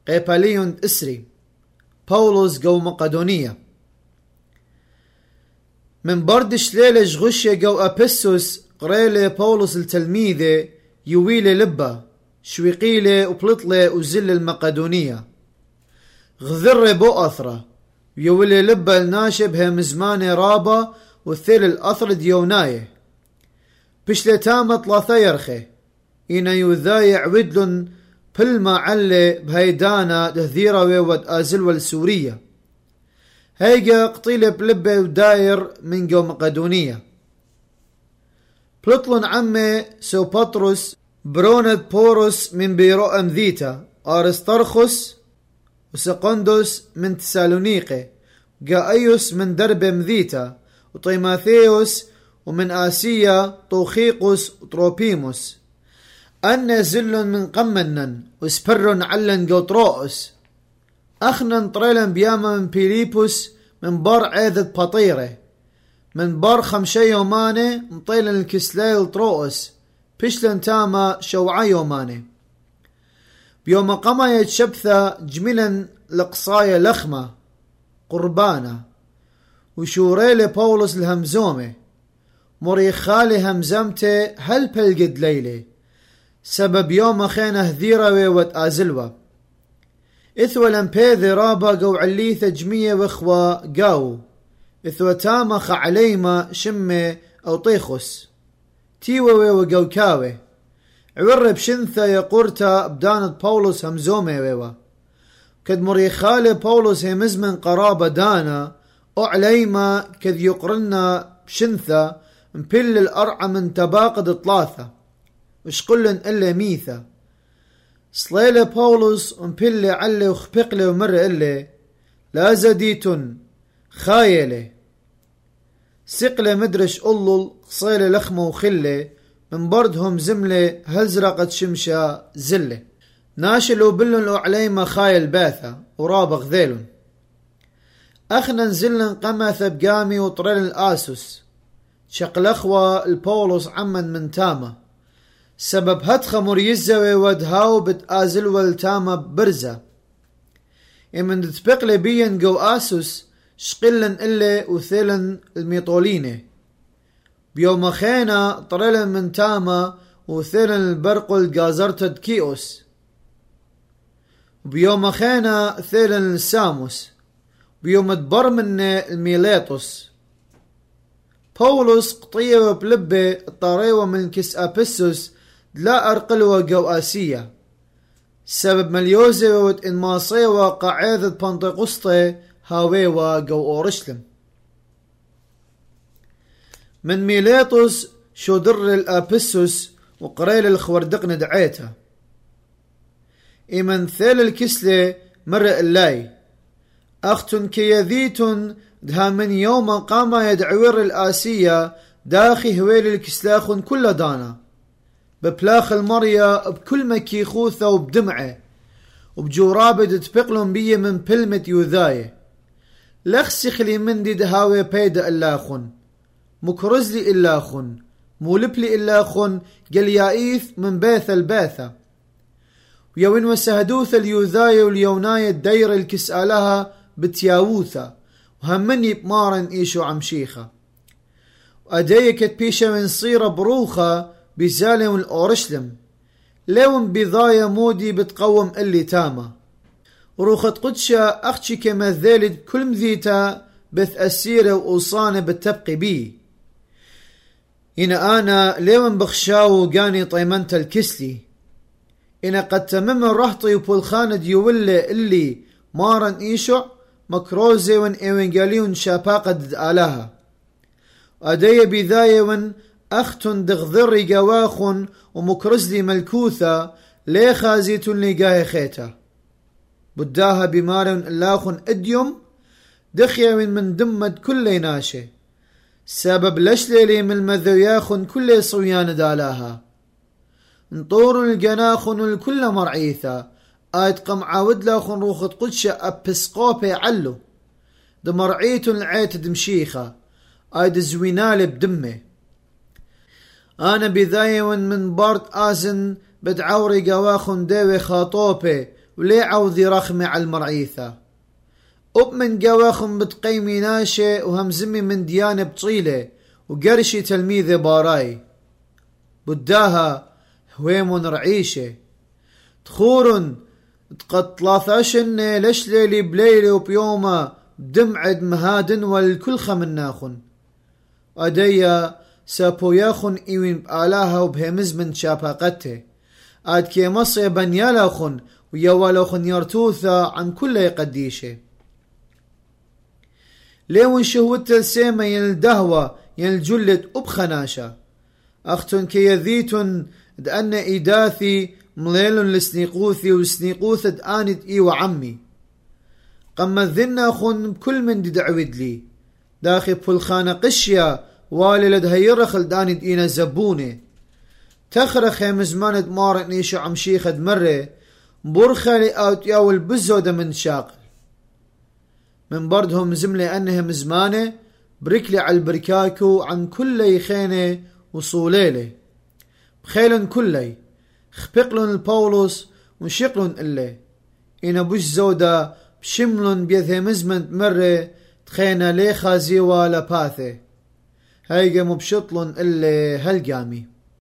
قيباليون إسري باولوس جو مقدونية من بردش ليلة جغشة جو أبسوس قريلة باولوس التلميذة يويلة لبا شويقيلة وبلطلة وزل المقدونية غذر بو أثرة يويلة لبا الناشب هم زمانة رابا والثيل الأثر ديوناية بشلة تامة ثلاثة يرخي إنا يذايع ودلن بلما علي بهيدانا دهذيرة ويود آزل والسورية هيجا قطيلة بلبة وداير من جو مقدونية بلطلن عمي سو بطرس برونة بوروس من بيرو أمذيتا أرسترخس وسقندوس من تسالونيقي جايوس من درب مذيتا وطيماثيوس ومن آسيا طوخيقوس وطروبيموس أن زل من قمنن وسبرن علن جوتروس أخنن طريلن بياما من بيليبوس من بار عيدة بطيرة من بار خمشي يوماني مطيلن الكسليل تروس بشلن تاما شوعي يوماني بيوم قما يتشبثا جميلا لقصايا لخمة قربانة وشوريلي باولوس الهمزومة مريخالي همزمته هل بلقد ليلي سبب يوم خينه ذيروي وتآزلوا إثوى لمبيذي رابا قو عليثة جمية وإخوة قاو إثوى تامخ عليما شمي أو طيخس تيوي وقو كاوي عورب شنثة يقورتا بدانة باولوس همزومي ويوا كد مريخالي باولوس همزمن قرابة دانا أو عليما كد يقرنا بشنثة مبل الأرعى من تباقد ثلاثة وشقلن إلا ميثة صليلة باولوس مبل علي وخبقلي ومر إلي لا زديتن خايلة سقلة مدرش ألل صيلة لخمة وخلة من بردهم زملة هزرقت شمشة زلة ناشلوا بلن وعليما خايل باثة ورابغ ذيلن أخنا زلن قمث بقامي وطريل الآسوس شقلخوة البولوس عمن من تامة سبب هتخ مريزة ودهاو بتآزل والتامة برزة إمن تبقلي بيين جو آسوس شقلن إلي وثيلن الميطوليني بيوم خينا طريلن من تامة وثيلن البرق الجازرتد كيوس بيوم خينا ثيلن الساموس بيوم تبر من الميليطوس باولوس قطية وبلبة الطاريوة من كس أبسوس لا أرقلوا جو آسيا سبب مليوزي وت إنماصي وقاعدة بنطقسطي هاوي وجو أورشلم من ميليطوس شو در الأبسوس وقريل الخوردقن دعيتها إمن ثيل الكسلة مر اللاي أختن كيذيتن دها من يوم قام يدعوير الآسية داخي هويل الكسلاخن كل دانا ببلاخ المريا بكل مكيخوثة وبدمعه وبجورابد تبقلن بيه من بلمة يوذاية لخسخلي من دي دهاوي بيد إلاخن مكرزلي إلاخن مولبلي إلاخن قليائيث من بيث الباثة ويوين وسهدوث اليوذاية واليوناية الدير الكسالها بتياووثة وهمني بمارن إيشو عمشيخة وأديكت بيشة من صيرة بروخة بزالم الأورشلم لون بضايا مودي بتقوم اللي تامة وروخة قدشة أختشي كما ذالد كل مذيتا بث أسيرة وأوصانة بتبقي بي إنا أنا لون بخشاو قاني طيمنت الكسلي إنا قد تمم رهطي وبولخانة ديولي اللي مارن إيشو مكروزي ون إيوانجاليون شاباقة آلها أدي بذايا ون أختن دغذري قواخن ومكرزلي ملكوثة لي خازيتن لقاه خيتا بداها بمارن اللاخن أديوم دخيا من دمت كل ناشي سبب لشليلي من المذوياخن كل صويان دالاها نطور الجناخن الكل مرعيثة آيت قمع ودلاخن روخة قدشة أبسقوبي علو دمرعيت العيت دمشيخة آيت زوينالي بدمه أنا بذايون من بارد آزن بدعوري قواخن ديوي خاطوبي ولي عوذي رخمة على المرعيثة من قواخم بتقيمي ناشي وهمزمي من ديانة بطيلة وقرشي تلميذة باراي بداها هويمون رعيشة تخور تقط 13 لش ليلي بليلة وبيومة دمعد مهادن والكل خمن ناخن أديا سابو ياخن إيوين بآلاها وبهمز من شاباقته آد كي مصي بنيالاخن ويوالوخن يرتوثا عن كل يقديشه ليون شهوت السيمة يلدهوة يلجلد أبخناشا أختن كي يذيتن دأن إيداثي مليل لسنيقوثي وسنيقوثة آند إي وعمي قم الذن خن بكل من دعود لي داخل بلخانة قشيا والي لدهيرخل داند إينا زبوني تخرخ مزمانة مارق نيشو عمشيخد مرة برخلي أوت ياول بزودة من شاقل من بردهم زملة أنهم زمانة بركلي على البركاكو عن كل يخينة وصوليلة بخيلن كلي خبقلن البولوس وشقلن إلي إنا بوش زودة بشملن بيذه مزمن مرة تخينا لي خازيوة لباثة هايقا مبشطلن إلي هالقامي